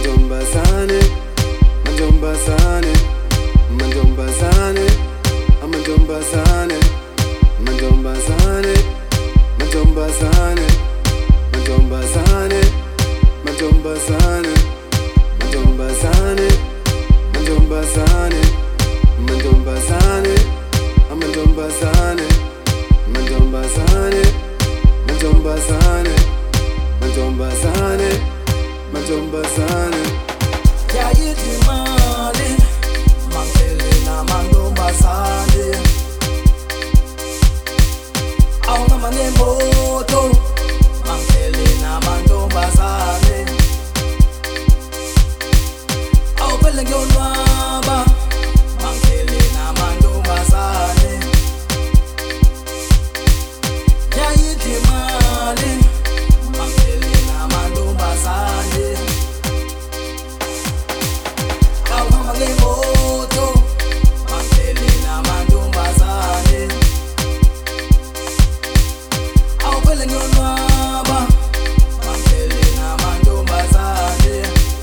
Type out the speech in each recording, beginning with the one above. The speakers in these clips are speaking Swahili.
mantombazane, mantombazane, mantombazane, amantombazane, mantombazane, mantombazane, mantombazane, mantombazane, mantombazane, mantombazane, mantombazane, amantombazane, mantombazane, mantombazane, mantombazane, mantombazane. Yayitimali mangele na mantombazane, awungamane moto mangele na mantombazane, awuphele ngiyonwaba mangele na mantombazane. Yayitimali mangele na mantombazane, awungamane moto mangele na mantombazane, awuphele ngiyonwaba mangele na mantombazane.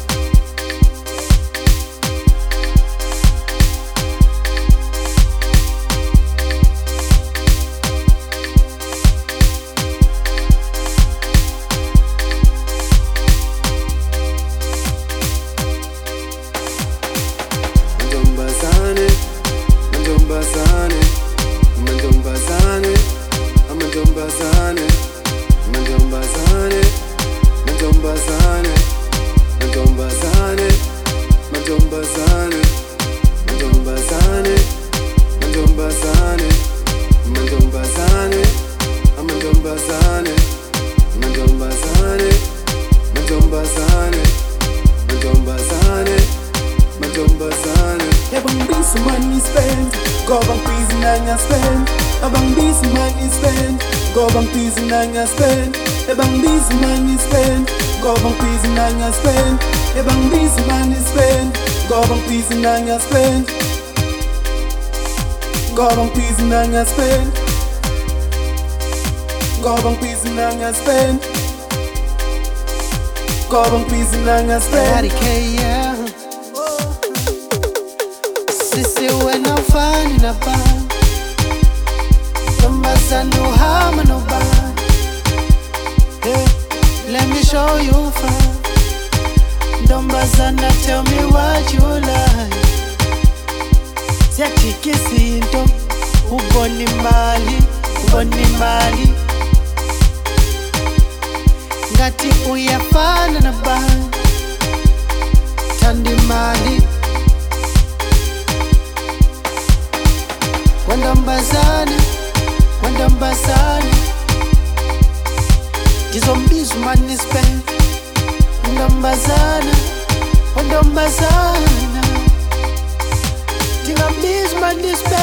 Mantombazane, mantombazane, mantombazane, amantombazane, mantombazane, mantombazane, mantombazane, mantombazane, mantombazane, mantombazane, amantombazane, mantombazane, mantombazane, mantombazane, mantombazane. Abang busy money spent, go bang busy nanya spend. Abang busy money spent, go bang busy nanya spend. Abang busy money spent, go bang busy nanya spend. Abang busy money spent, go bang busy nanya spend. Go bang busy nanya spend. Go bang busy nanya spend. Go bang busy nanya spend. Sisi wena ufani na bani, Ntombazane uhamba nobani. Let me show you fun. Ntombazane, tell me what you like. Siyajikisa into, ubona imali, ubona imali. Ngathi uyafana nabani, thanda imali. Wantombazane, wantombazane, ngizombiza umani spend. Wantombazane, wantombazane, ndingambiza umani spend.